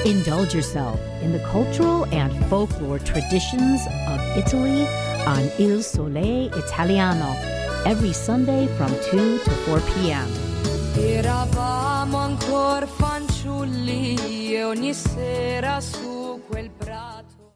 Indulge yourself in the cultural and folklore traditions of Italy on Il Sole Italiano every Sunday from 2 to 4 p.m. Eravamo ancora fanciulli e ogni sera su quel prato.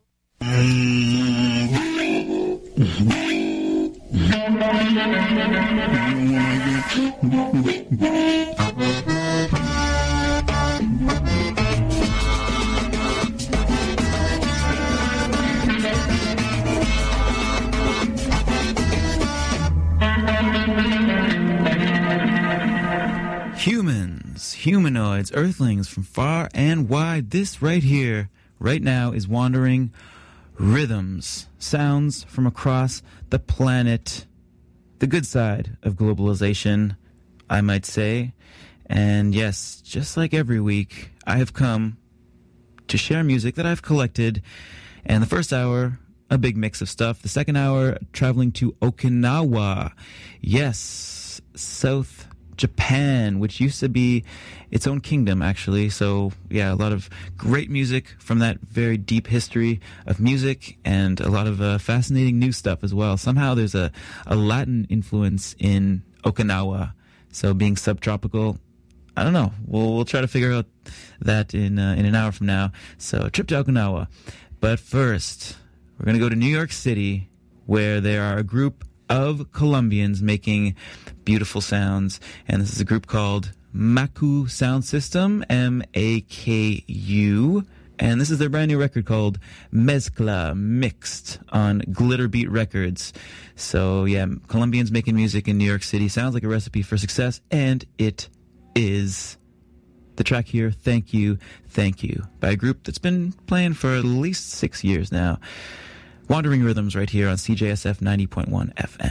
Humans, humanoids, earthlings from far and wide, this right here, right now, is Wandering Rhythms. Sounds from across the planet. The good side of globalization, I might say. And yes, just like every week, I have come to share music that I've collected. And the first hour, a big mix of stuff. The second hour, traveling to Okinawa. Yes, South Japan, which used to be its own kingdom, actually. So, yeah, a lot of great music from that very deep history of music and a lot of fascinating new stuff as well. Somehow there's a Latin influence in Okinawa. So being subtropical, I don't know. We'll try to figure out that in an hour from now. So, trip to Okinawa. But first, we're going to go to New York City, where there are a group of Colombians making beautiful sounds. And this is a group called Maku Sound System, M-A-K-U. And this is their brand new record called Mezcla Mixed on Glitterbeat Records. So, yeah, Colombians making music in New York City sounds like a recipe for success, and it is. The track here, Thank You, by a group that's been playing for at least 6 years now. Wandering Rhythms right here on CJSF 90.1 FM.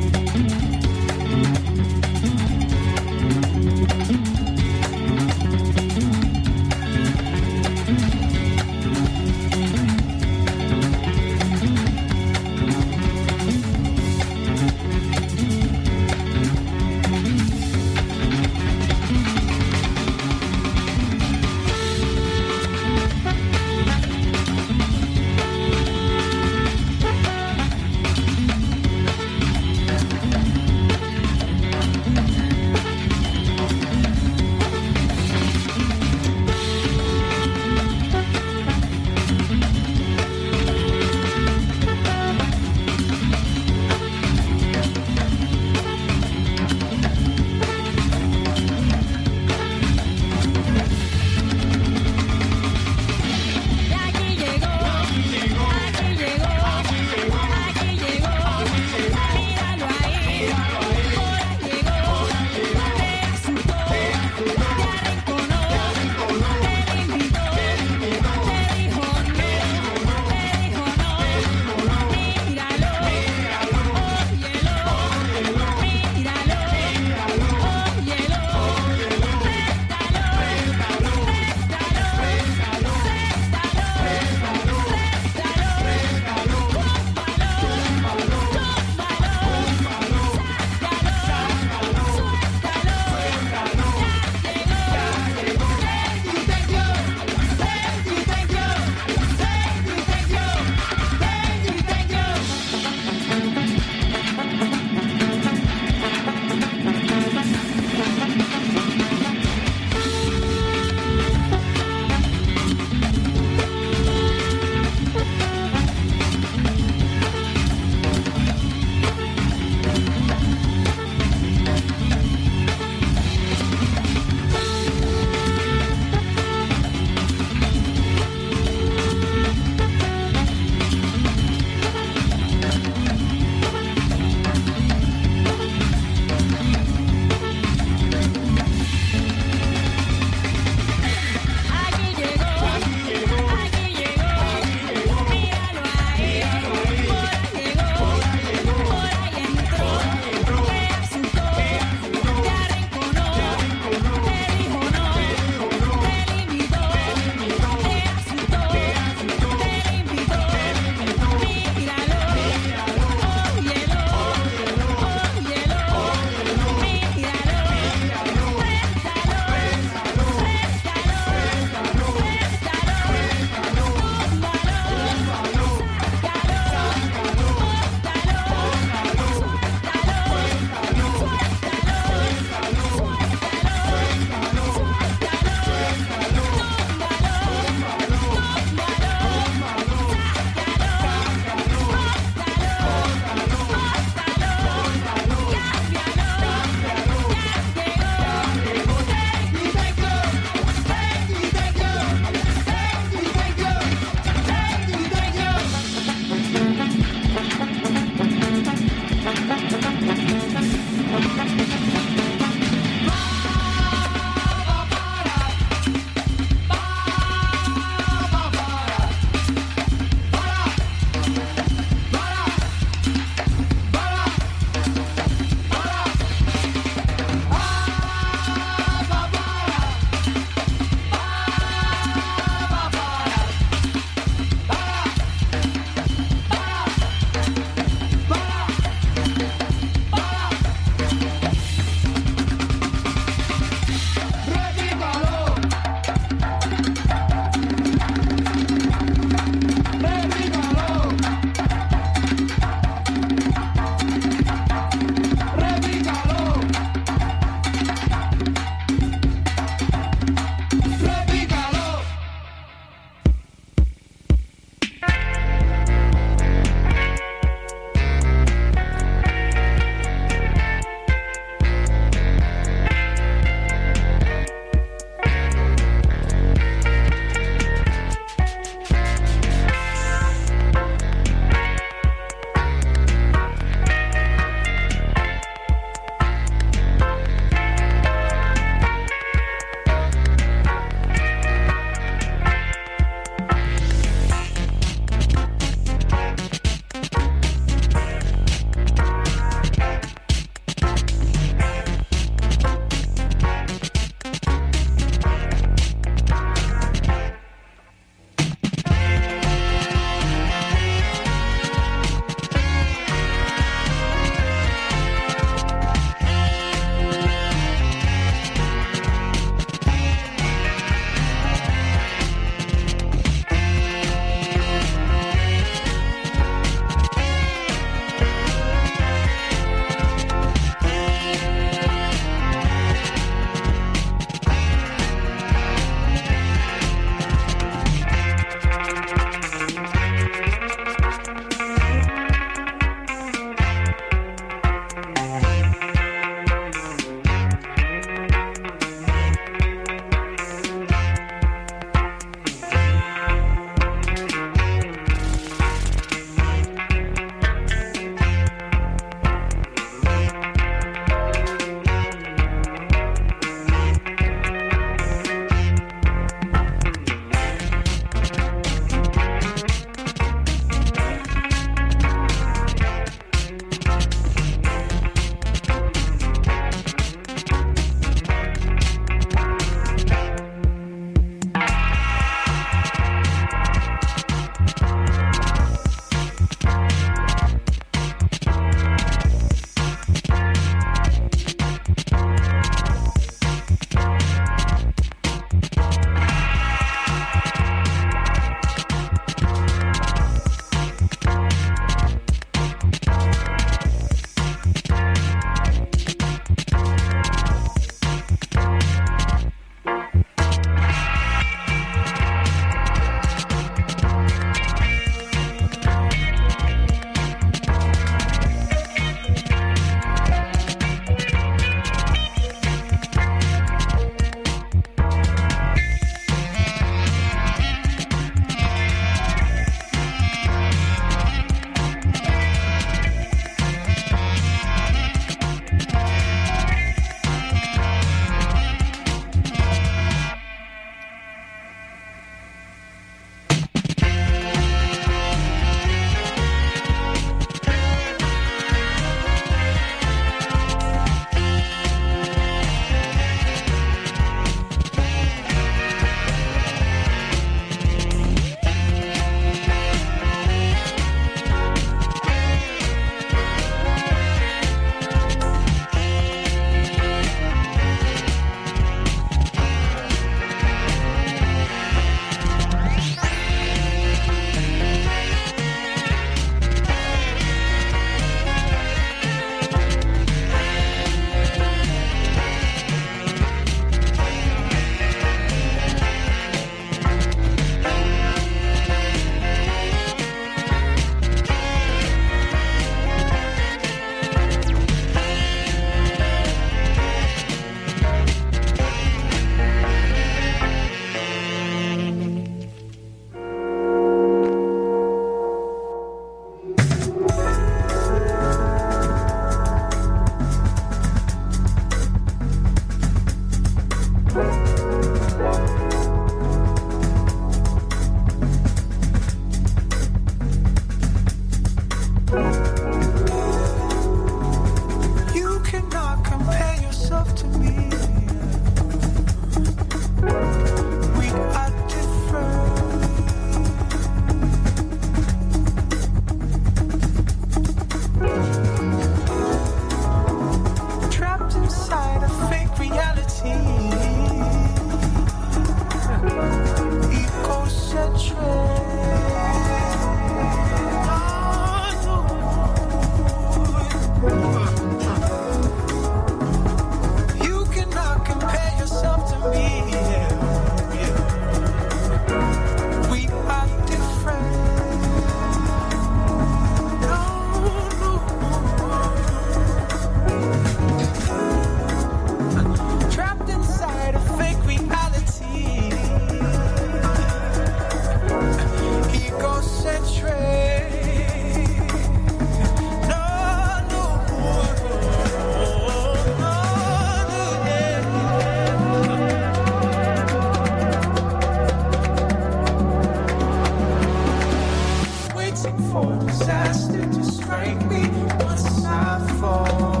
waiting for disaster to strike me once I fall.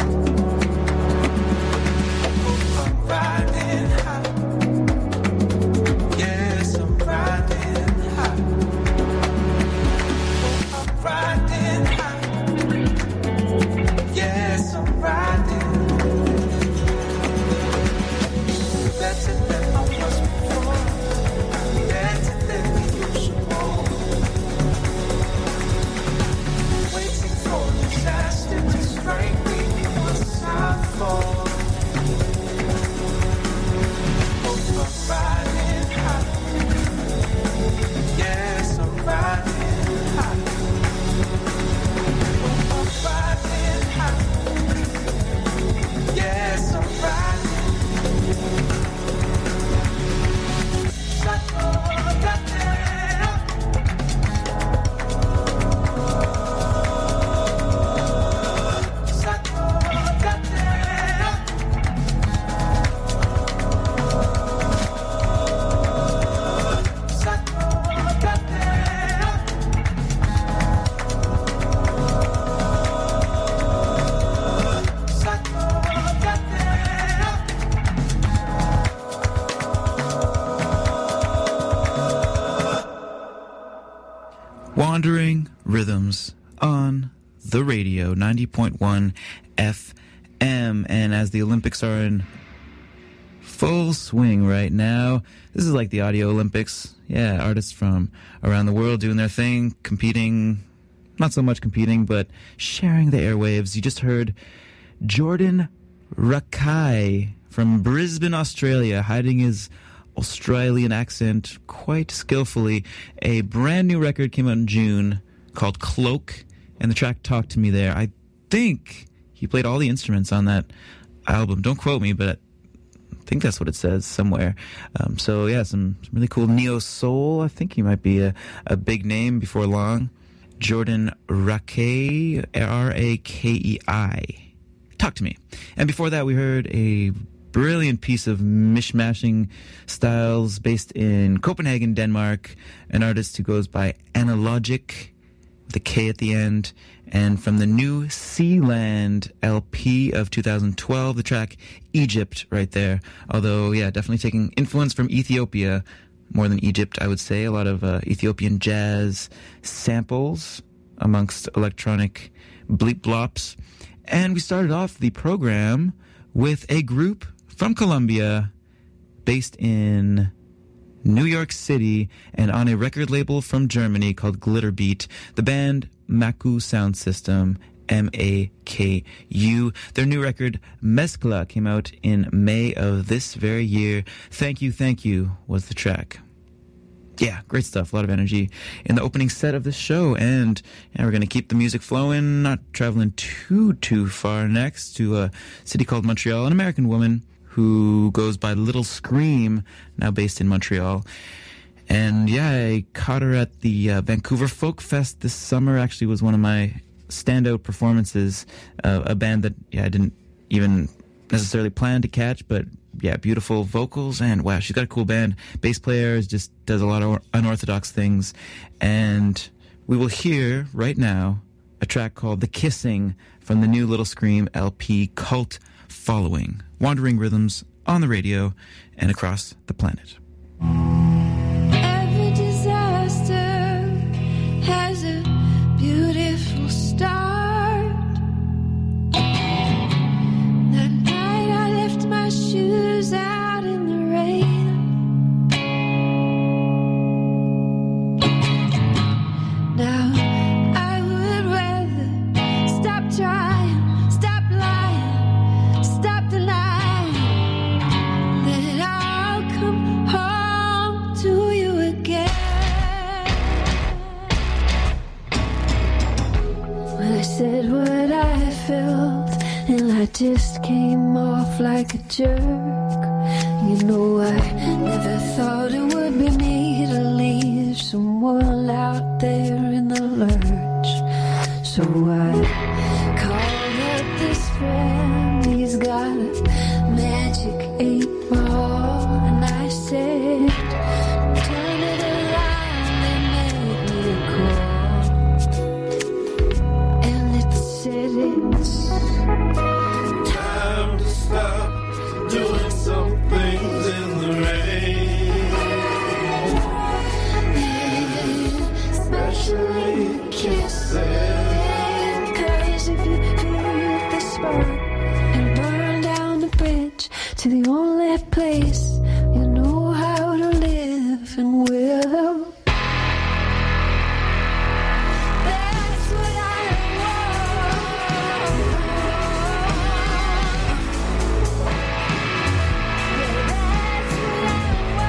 I'm riding high. Yes, I'm riding high. I'm riding high. Yes, I'm riding. Better than I was before. Better than usual. Waiting for disaster to strike me once I fall. I'm riding high. Yes, I'm riding high. I'm riding high. Yes, I'm riding. Wandering Rhythms on the radio, 90.1 FM. And as the Olympics are in full swing right now, this is like the Audio Olympics. Yeah, artists from around the world doing their thing, competing, not so much competing, but sharing the airwaves. You just heard Jordan Rakei from Brisbane, Australia, hiding his Australian accent quite skillfully. A brand new record came out in June called Cloak, and the track Talk to Me there. I think he played all the instruments on that album. Don't quote me, but I think that's what it says somewhere. So yeah, some really cool neo soul. I think he might be a big name before long. Jordan Rakei, Rakei. Talk to Me. And before that, we heard a brilliant piece of mishmashing styles based in Copenhagen, Denmark. An artist who goes by Analogic, with a K at the end. And from the new Sealand LP of 2012, the track Egypt right there. Although, yeah, definitely taking influence from Ethiopia more than Egypt, I would say. A lot of Ethiopian jazz samples amongst electronic bleep blops. And we started off the program with a group from Colombia, based in New York City, and on a record label from Germany called Glitterbeat. The band Maku Sound System, M-A-K-U. Their new record, Mezcla, came out in May of this very year. Thank You was the track. Yeah, great stuff. A lot of energy in the opening set of this show. And we're going to keep the music flowing, not traveling too far next to a city called Montreal. An American woman who goes by Little Scream, now based in Montreal. And yeah, I caught her at the Vancouver Folk Fest this summer. Actually was one of my standout performances. A band that, I didn't even necessarily plan to catch, but yeah, beautiful vocals, and wow, she's got a cool band. Bass player just does a lot of unorthodox things. And we will hear right now a track called The Kissing from the new Little Scream LP, Cult Following. Wandering Rhythms on the radio and across the planet. Every disaster has a beautiful start. That night I left my shoes out in the rain. Now I would rather stop trying, stop lying, stop denying that I'll come home to you again. When I said what I felt, and I just came off like a jerk. You know, I never thought it would be me to leave someone out there in the lurch. So I called up this friend, he's got a magic 8-ball, and I said, turn it around and make me a call. kissing. 'Cause if you hit the spark, it'll burn down the bridge to the only place you know how to live and will. That's what I want. That's what I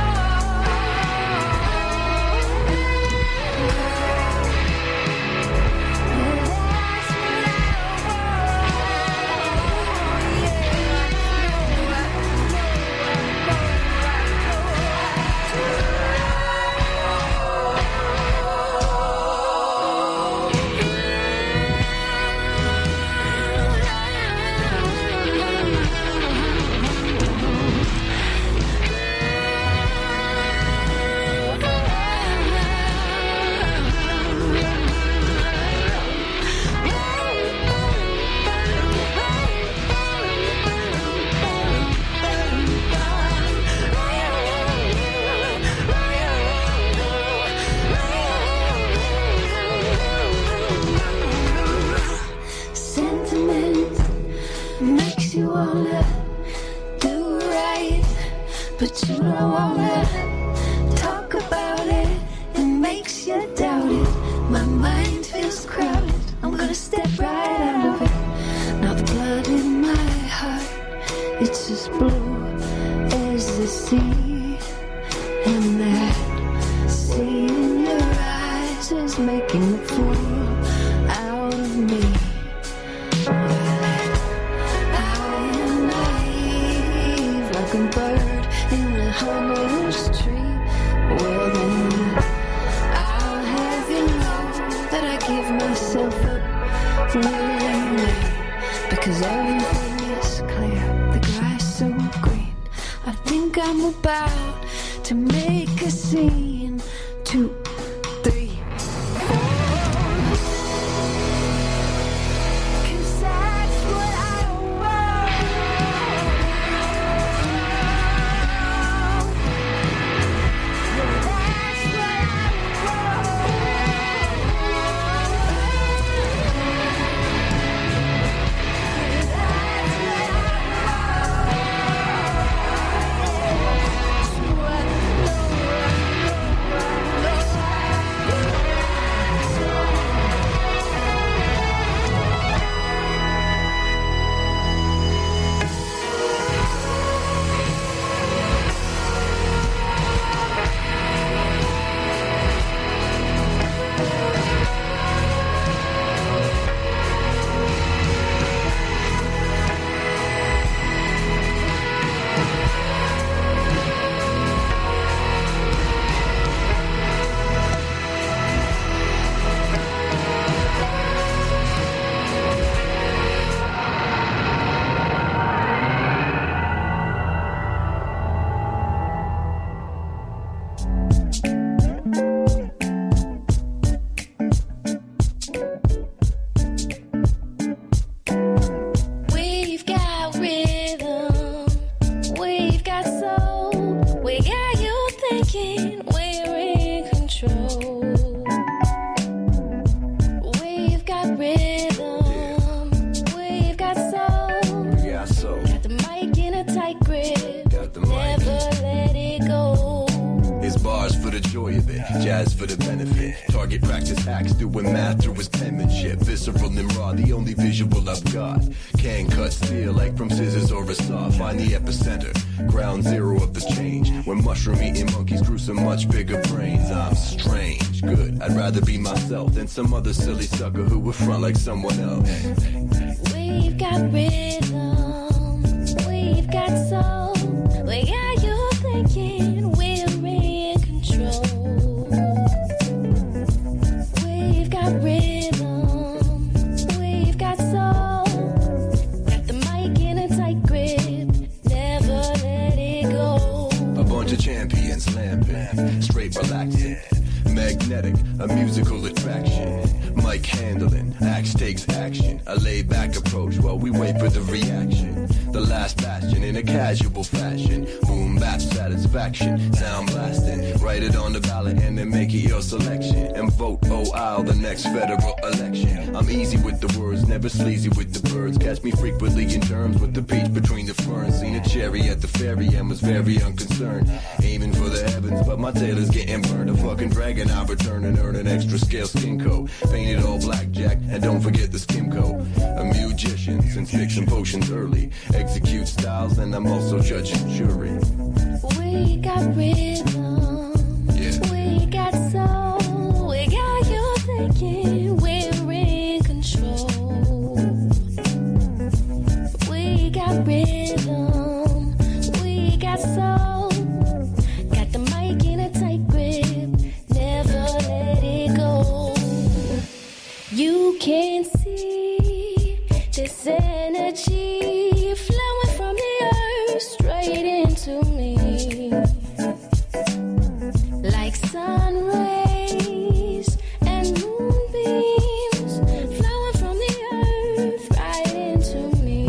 sentiment makes you wanna do right, but you don't wanna talk about it. It makes you doubt it. My mind feels crowded. I'm gonna step right out of it. Now the blood in my heart, it's as blue as the sea, and that sea in your eyes is making a fool out of me. I am naive, like a bird in a honey's tree. Well then, I'll have you know that I give myself up willingly, because everything is clear, the grass so green. I think I'm about to make a scene. 2, 3, 4. 'Cause that's what I want. That's what I We've got rhythm, we've got soul, we got you thinking we're in control. We've got rhythm, we've got soul, got the mic in a tight grip, never let it go. It's bars for the joy of it, jazz for the benefit. Target practice hacks, doing math through his penmanship. Visceral and raw, the only visual I've got. Can cut steel like from scissors or a saw. Find the epicenter, ground zero of the change. When mushroom eating monkeys grew some much bigger brains. I'm strange, good. I'd rather be myself than some other silly sucker who would front like someone else. We've got rhythm, we've got soul, we got you thinking we're in control. We've got rhythm, we've got soul, got the mic in a tight grip, never let it go. A bunch of champions lamping, straight relaxing. Magnetic, a musical attraction. Mic handling. Axe takes action, a laid back approach while we wait for the reaction. The last bastion in a casual fashion. Boom bap satisfaction, sound blasting. Write it on the ballot and then make it your selection. And vote, oh I'll the next federal election. I'm easy with the words, never sleazy with the birds. Catch me frequently in terms with the peach between the ferns. Seen a cherry at the ferry and was very unconcerned. Aiming for the heavens, but my tail is getting burned. A fucking dragon, I return and earn an extra scale skin coat. Painted all blackjack, and don't forget the skim coat. A musician, since mixing potions early. Execute styles, and I'm also judge and jury. We got rhythm, Yeah. we got soul, we got you thinking, we're in control. We got rhythm, we got soul, got the mic in a tight grip, never let it go. You can see this energy flowing from the earth straight into me, like sun rays and moonbeams flowing from the earth right into me.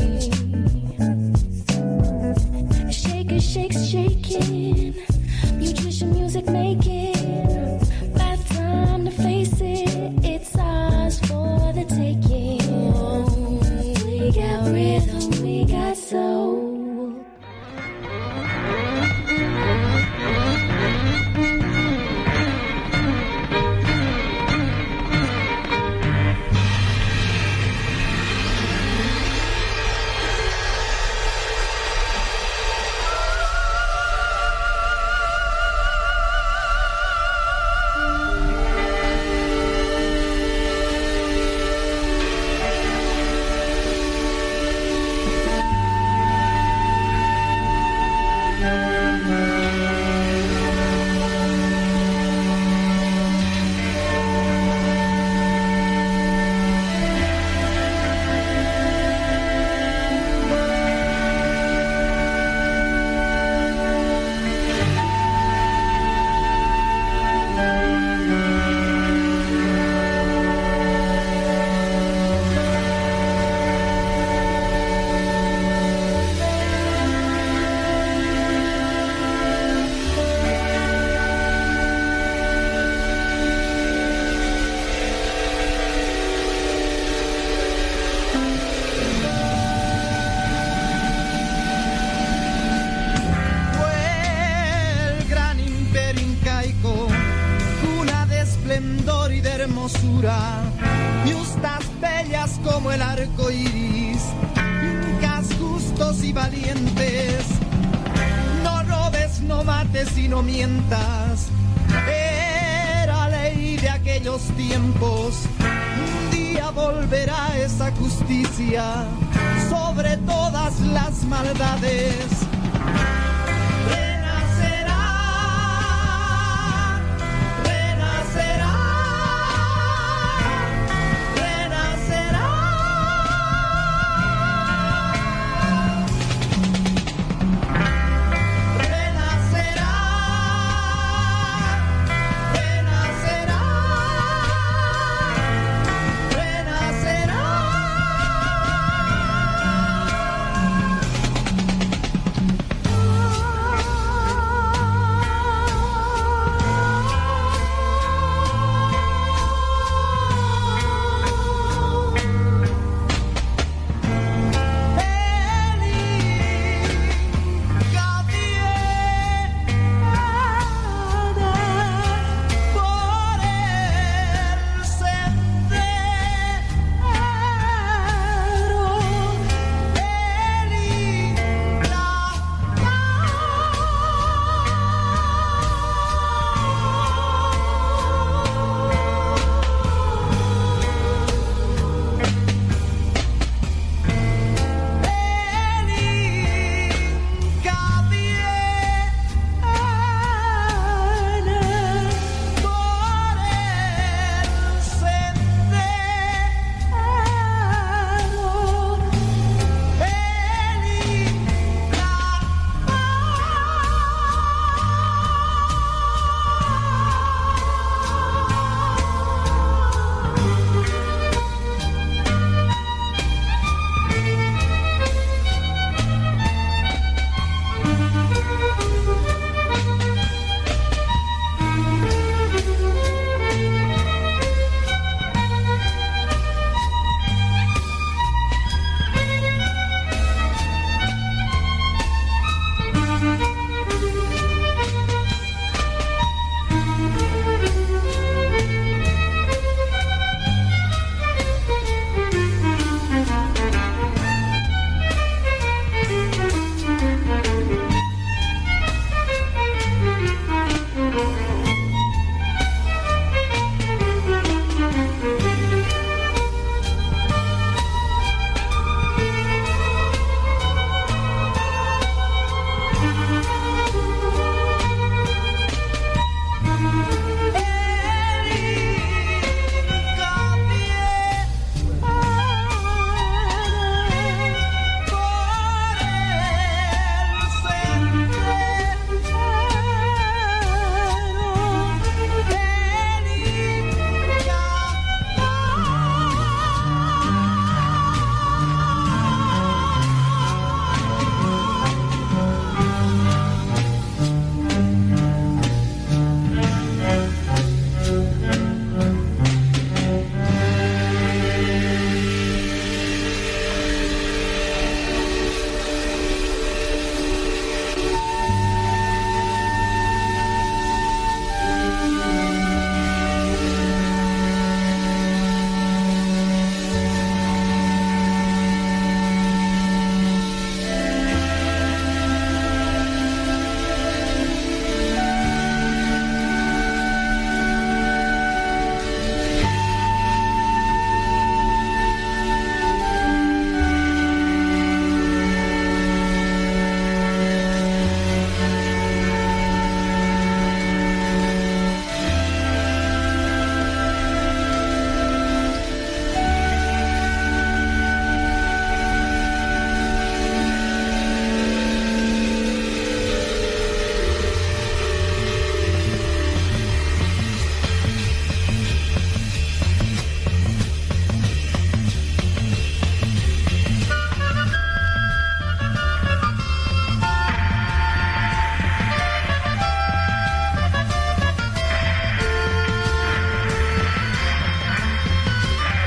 Shaker shakes shaking, musician music making. By the time to face it, it's ours for the taking. We got rhythm, we got soul. Justas bellas como el arco iris, incas justos y valientes. No robes, no mates y no mientas. Era ley de aquellos tiempos. Un día volverá esa justicia sobre todas las maldades.